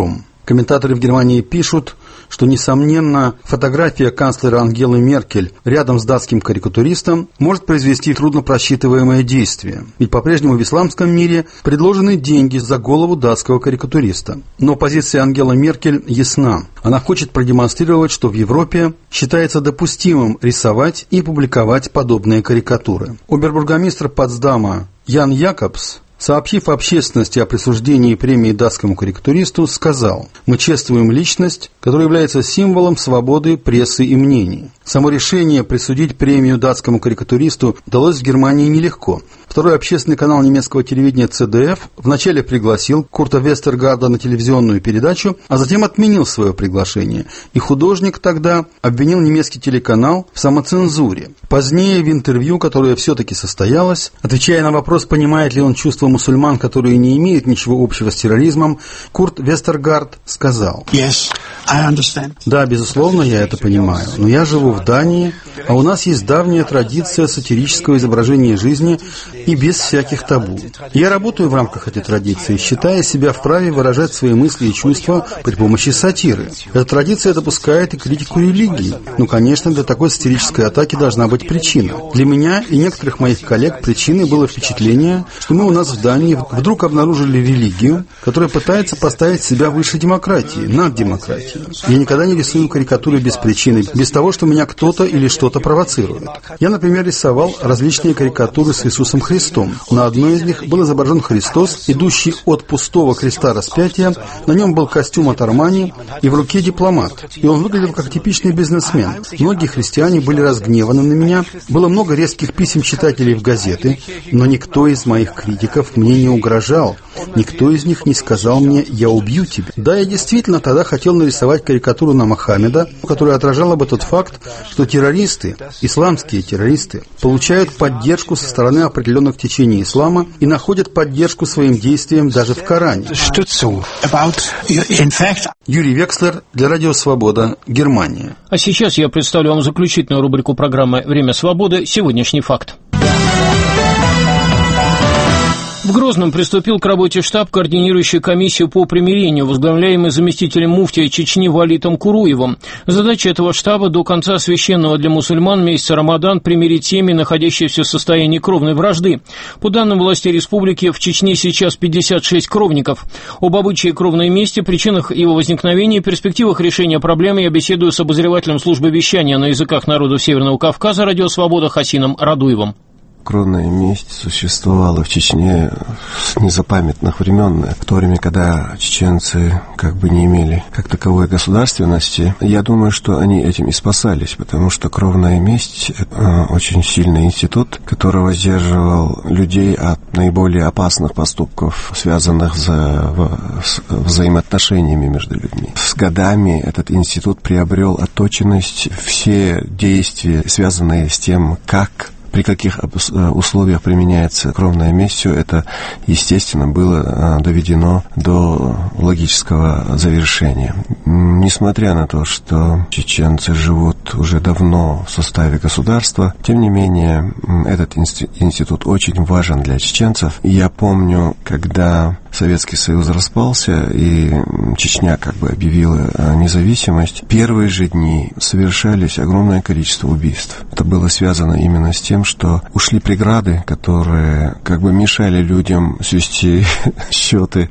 Комментаторы в Германии пишут, что, несомненно, фотография канцлера Ангелы Меркель рядом с датским карикатуристом может произвести трудно просчитываемое действие. Ведь по-прежнему в исламском мире предложены деньги за голову датского карикатуриста. Но позиция Ангелы Меркель ясна. Она хочет продемонстрировать, что в Европе считается допустимым рисовать и публиковать подобные карикатуры. Обербургомистр Потсдама Ян Якобс, сообщив общественности о присуждении премии датскому карикатуристу, сказал: «Мы чествуем личность, которая является символом свободы прессы и мнений». Само решение присудить премию датскому карикатуристу далось в Германии нелегко. Второй общественный канал немецкого телевидения Цэ Дэ Эф вначале пригласил Курта Вестергарда на телевизионную передачу, а затем отменил свое приглашение. И художник тогда обвинил немецкий телеканал в самоцензуре. Позднее в интервью, которое все-таки состоялось, отвечая на вопрос, понимает ли он чувства мусульман, которые не имеют ничего общего с терроризмом, Курт Вестергард сказал: Yes, I understand. «Да, безусловно, я это понимаю, но я живу в Дании, а у нас есть давняя традиция сатирического изображения жизни и без всяких табу. Я работаю в рамках этой традиции, считая себя вправе выражать свои мысли и чувства при помощи сатиры. Эта традиция допускает и критику религии. Ну, конечно, для такой сатирической атаки должна быть причина. Для меня и некоторых моих коллег причиной было впечатление, что мы у нас в Дании вдруг обнаружили религию, которая пытается поставить себя выше демократии, над демократией. Я никогда не рисую карикатуры без причины, без того, что меня кто-то или что-то провоцирует. Я, например, рисовал различные карикатуры с Иисусом Христом. На одной из них был изображен Христос, идущий от пустого креста распятия, на нем был костюм от Армани и в руке дипломат. И он выглядел как типичный бизнесмен. Многие христиане были разгневаны на меня, было много резких писем читателей в газеты, но никто из моих критиков мне не угрожал. Никто из них не сказал мне: «Я убью тебя». Да, я действительно тогда хотел нарисовать карикатуру на Мохаммеда, которая отражала бы тот факт, что террористы, исламские террористы, получают поддержку со стороны определенных течений ислама и находят поддержку своим действиям даже в Коране. Юрий Векслер для Радио Свобода, Германия. А сейчас я представлю вам заключительную рубрику программы «Время свободы. Сегодняшний факт». В Грозном приступил к работе штаб, координирующий комиссию по примирению, возглавляемый заместителем муфтия Чечни Валитом Куруевым. Задача этого штаба до конца священного для мусульман месяца Рамадан примирить семьи, находящиеся в состоянии кровной вражды. По данным властей республики, в Чечне сейчас пятьдесят шесть кровников. Об обычае кровной мести, причинах его возникновения и перспективах решения проблемы я беседую с обозревателем службы вещания на языках народов Северного Кавказа «Радио Свобода» Хасином Радуевым. Кровная месть существовала в Чечне с незапамятных времен, в то время, когда чеченцы как бы не имели как таковой государственности. Я думаю, что они этим и спасались, потому что кровная месть – это очень сильный институт, который воздерживал людей от наиболее опасных поступков, связанных за, с взаимоотношениями между людьми. С годами этот институт приобрел отточенность. Все действия, связанные с тем, как при каких условиях применяется кровная месть, все это, естественно, было доведено до логического завершения. Несмотря на то, что чеченцы живут уже давно в составе государства, тем не менее, этот институт очень важен для чеченцев. И я помню, когда Советский Союз распался, и Чечня как бы объявила независимость, первые же дни совершались огромное количество убийств. Это было связано именно с тем, что ушли преграды, которые как бы мешали людям свести счеты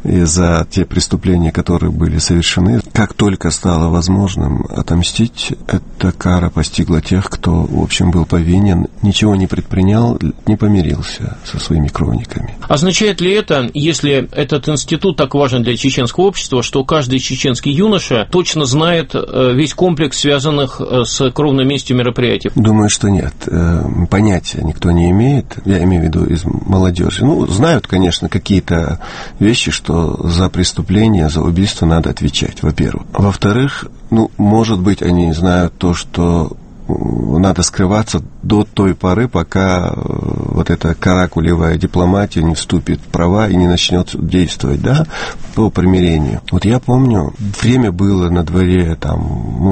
за те преступления, которые были совершены. Как только стало возможным отомстить, эта кара постигла тех, кто, в общем, был повинен, ничего не предпринял, не помирился со своими кровниками. Означает ли это, если этот институт так важен для чеченского общества, что каждый чеченский юноша точно знает весь комплекс связанных с кровной местью мероприятий? Думаю, что нет. Понятия никто не имеет, я имею в виду из молодежи. Ну, знают, конечно, какие-то вещи, что за преступление, за убийство надо отвечать, во-первых. Во-вторых, ну, может быть, они знают то, что надо скрываться до той поры, пока вот эта каракулевая дипломатия не вступит в права и не начнет действовать, да, по примирению. Вот я помню, время было на дворе, там, ну,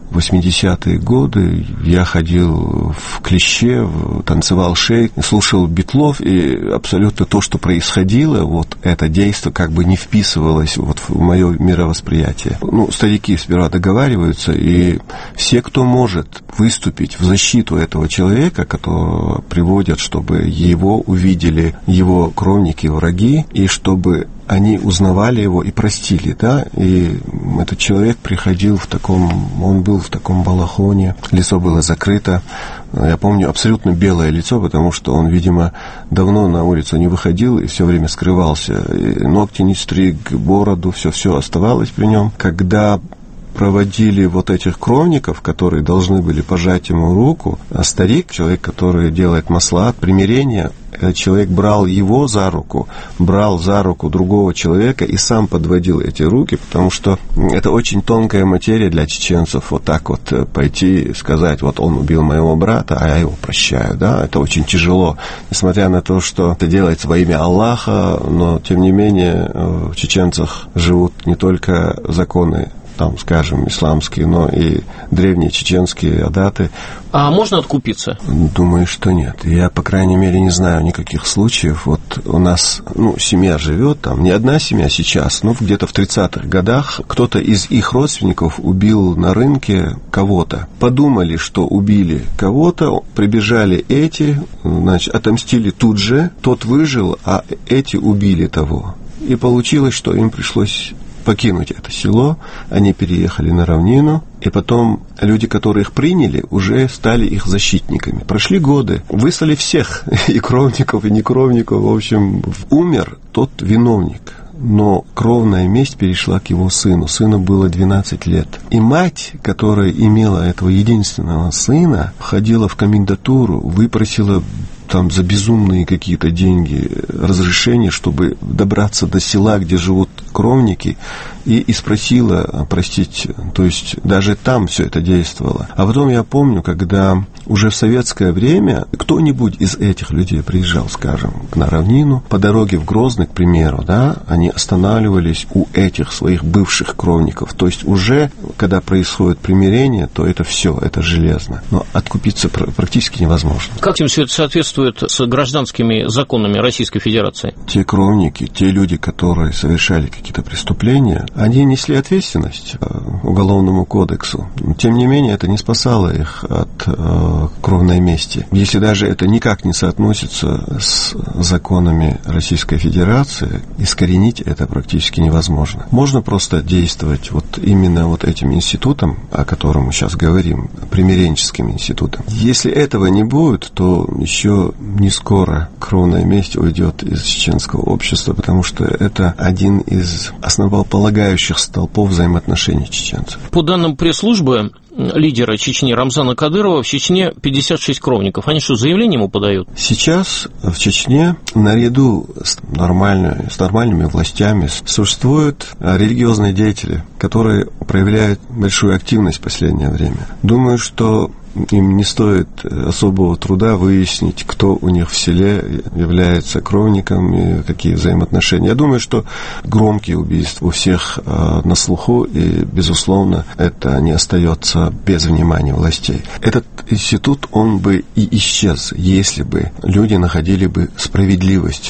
восьмидесятые годы я ходил в клище, танцевал шейк, слушал Битлов, и абсолютно то, что происходило, вот это действие как бы не вписывалось вот в мое мировосприятие. Ну, старики сперва договариваются, и все, кто может выступить в защиту этого человека, которого приводят, чтобы его увидели его кровники, враги, и чтобы они узнавали его и простили, да, и этот человек приходил в таком, он был в таком балахоне, лицо было закрыто, я помню, абсолютно белое лицо, потому что он, видимо, давно на улицу не выходил и все время скрывался, и ногти не стриг, бороду, все-все оставалось при нем. Когда проводили вот этих кровников, которые должны были пожать ему руку, а старик, человек, который делает маслат, примирение, этот человек брал его за руку, брал за руку другого человека и сам подводил эти руки, потому что это очень тонкая материя для чеченцев, вот так вот пойти и сказать, вот он убил моего брата, а я его прощаю, да, это очень тяжело, несмотря на то, что это делается во имя Аллаха, но, тем не менее, в чеченцах живут не только законы, там, скажем, исламские, но и древние чеченские адаты. А можно откупиться? Думаю, что нет. Я, по крайней мере, не знаю никаких случаев. Вот у нас, ну, семья живет, там, не одна семья сейчас, но где-то в тридцатых годах кто-то из их родственников убил на рынке кого-то. Подумали, что убили кого-то, прибежали эти, значит, отомстили тут же, тот выжил, а эти убили того. И получилось, что им пришлось покинуть это село, они переехали на равнину, и потом люди, которые их приняли, уже стали их защитниками. Прошли годы, выслали всех, и кровников, и некровников, в общем, умер тот виновник. Но кровная месть перешла к его сыну. Сыну было двенадцать лет. И мать, которая имела этого единственного сына, ходила в комендатуру, выпросила там за безумные какие-то деньги разрешение, чтобы добраться до села, где живут кровники, и, и спросила простить. То есть даже там все это действовало. А потом я помню, когда уже в советское время кто-нибудь из этих людей приезжал, скажем, на равнину, по дороге в Грозный, к примеру, да, они останавливались у этих своих бывших кровников. То есть уже, когда происходит примирение, то это все, это железно. Но откупиться практически невозможно. Как им все это соответствует с гражданскими законами Российской Федерации? Те кровники, те люди, которые совершали какие-то преступления, они несли ответственность Уголовному кодексу. Тем не менее, это не спасало их от э, кровной мести. Если даже это никак не соотносится с законами Российской Федерации, искоренить это практически невозможно. Можно просто действовать вот именно вот этим институтом, о котором мы сейчас говорим, примиренческим институтом. Если этого не будет, то еще не скоро кровная месть уйдет из чеченского общества, потому что это один из основополагающих столпов взаимоотношений чеченцев. По данным пресс-службы лидера Чечни Рамзана Кадырова, в Чечне пятьдесят шесть кровников. Они что, заявление ему подают? Сейчас в Чечне наряду с, нормальными, с нормальными властями существуют религиозные деятели, которые проявляют большую активность в последнее время. Думаю, что им не стоит особого труда выяснить, кто у них в селе является кровником и какие взаимоотношения. Я думаю, что громкие убийства у всех на слуху, и, безусловно, это не остается без внимания властей. Этот институт, он бы и исчез, если бы люди находили бы справедливость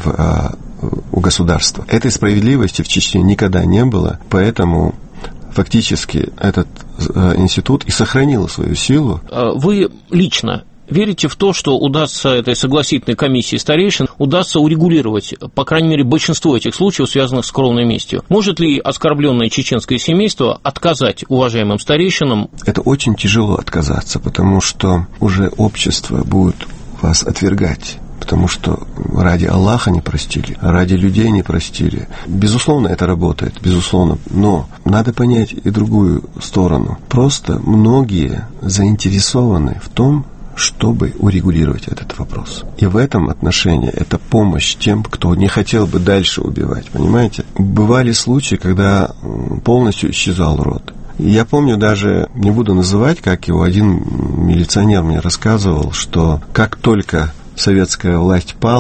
в, у государства. Этой справедливости в Чечне никогда не было, поэтому фактически этот институт и сохранил свою силу. Вы лично верите в то, что удастся этой согласительной комиссии старейшин, удастся урегулировать, по крайней мере, большинство этих случаев, связанных с кровной местью? Может ли оскорбленное чеченское семейство отказать уважаемым старейшинам? Это очень тяжело отказаться, потому что уже общество будет вас отвергать. Потому что ради Аллаха не простили, ради людей не простили. Безусловно, это работает, безусловно. Но надо понять и другую сторону. Просто многие заинтересованы в том, чтобы урегулировать этот вопрос. И в этом отношении это помощь тем, кто не хотел бы дальше убивать, понимаете? Бывали случаи, когда полностью исчезал род. Я помню даже, не буду называть, как его один милиционер мне рассказывал, что как только советская власть пала,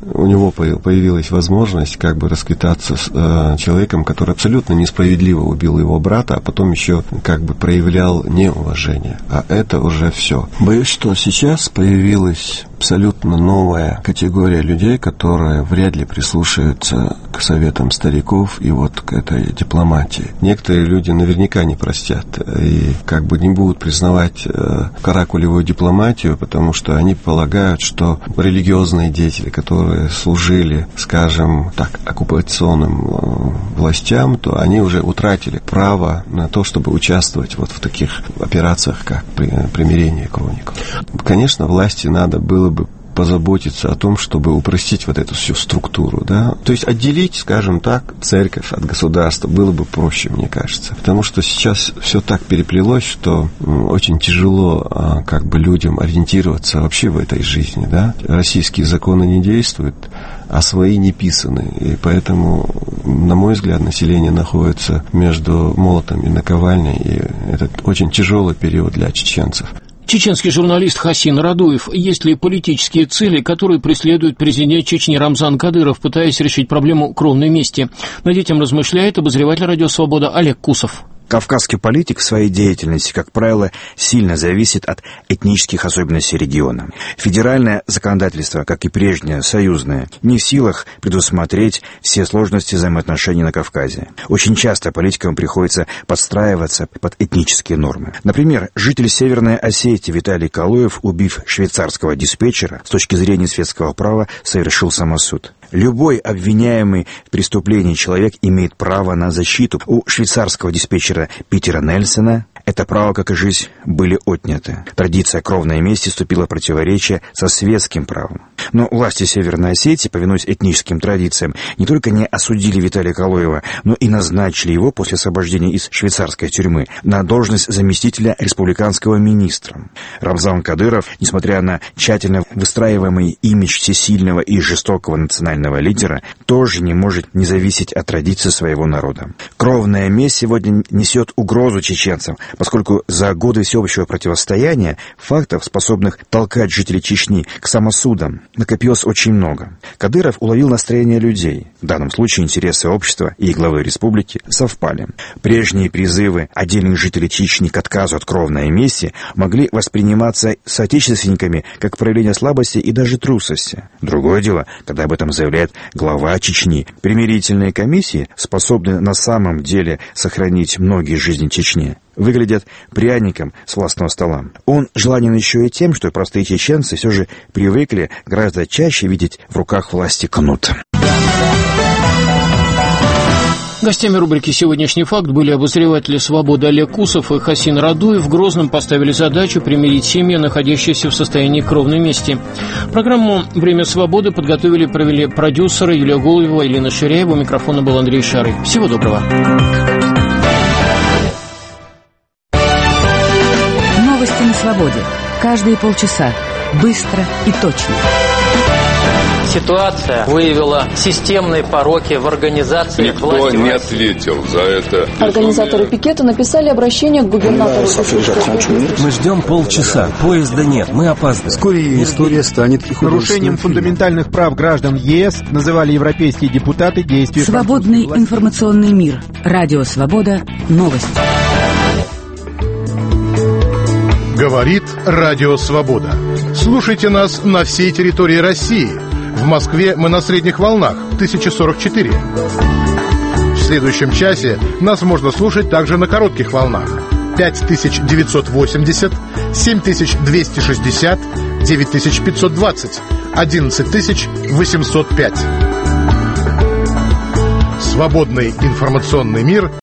у него появилась возможность как бы расквитаться с э, человеком, который абсолютно несправедливо убил его брата, а потом еще как бы проявлял неуважение. А это уже все. Боюсь, что сейчас появилась абсолютно новая категория людей, которые вряд ли прислушаются к советам стариков и вот к этой дипломатии. Некоторые люди наверняка не простят и как бы не будут признавать э, каракулевую дипломатию, потому что они полагают, что религиозные деятели, которые служили, скажем так, оккупационным э, властям, то они уже утратили право на то, чтобы участвовать вот в таких операциях, как при, примирение кроников. Конечно, власти надо было бы позаботиться о том, чтобы упростить вот эту всю структуру, да, то есть отделить, скажем так, церковь от государства было бы проще, мне кажется, потому что сейчас все так переплелось, что очень тяжело как бы людям ориентироваться вообще в этой жизни, да, российские законы не действуют, а свои не писаны, и поэтому, на мой взгляд, население находится между молотом и наковальней, и это очень тяжелый период для чеченцев. Чеченский журналист Хасин Радуев. Есть ли политические цели, которые преследует президент Чечни Рамзан Кадыров, пытаясь решить проблему кровной мести? Над этим размышляет обозреватель «Радио Свобода» Олег Кусов. Кавказский политик в своей деятельности, как правило, сильно зависит от этнических особенностей региона. Федеральное законодательство, как и прежнее союзное, не в силах предусмотреть все сложности взаимоотношений на Кавказе. Очень часто политикам приходится подстраиваться под этнические нормы. Например, житель Северной Осетии Виталий Калуев, убив швейцарского диспетчера, с точки зрения светского права совершил самосуд. Любой обвиняемый в преступлении человек имеет право на защиту. У швейцарского диспетчера Питера Нельсона это право, как и жизнь, были отняты. Традиция кровной мести вступила в противоречие со светским правом. Но власти Северной Осетии, повинуясь этническим традициям, не только не осудили Виталия Калуева, но и назначили его после освобождения из швейцарской тюрьмы на должность заместителя республиканского министра. Рамзан Кадыров, несмотря на тщательно выстраиваемый имидж всесильного и жестокого национального лидера, тоже не может не зависеть от традиций своего народа. Кровная месть сегодня несет угрозу чеченцам, поскольку за годы всеобщего противостояния фактов, способных толкать жителей Чечни к самосудам, накопилось очень много. Кадыров уловил настроение людей. В данном случае интересы общества и главы республики совпали. Прежние призывы отдельных жителей Чечни к отказу от кровной мести могли восприниматься соотечественниками как проявление слабости и даже трусости. Другое дело, когда об этом заявляет глава Чечни. Примирительные комиссии, способные на самом деле сохранить многие жизни Чечни, выглядят пряником с властного стола. Он желанен еще и тем, что простые чеченцы все же привыкли гораздо чаще видеть в руках власти кнут. Гостями рубрики «Сегодняшний факт» были обозреватели «Свободы» Олег Кусов и Хасин Радуев. В Грозном поставили задачу примирить семьи, находящиеся в состоянии кровной мести. Программу «Время свободы» подготовили и провели продюсеры Юлия Голубева, Елена Ширяева. У микрофона был Андрей Шарый. Всего доброго. Новости на свободе. Каждые полчаса. Быстро и точно. Ситуация выявила системные пороки в организации. Никто не ответил за это. Организаторы пикета написали обращение к губернатору. Мы ждем полчаса. Поезда нет. Мы опаздываем. Вскоре ее история станет и нарушением фундаментальных прав граждан ЕС называли европейские депутаты действия. Свободный информационный мир. Радио Свобода. Новости. Говорит Радио Свобода. Слушайте нас на всей территории России. В Москве мы на средних волнах тысяча сорок четыре. В следующем часе нас можно слушать также на коротких волнах пять тысяч девятьсот восемьдесят, семь тысяч двести шестьдесят, девять тысяч пятьсот двадцать, одиннадцать тысяч восемьсот пять. Свободный информационный мир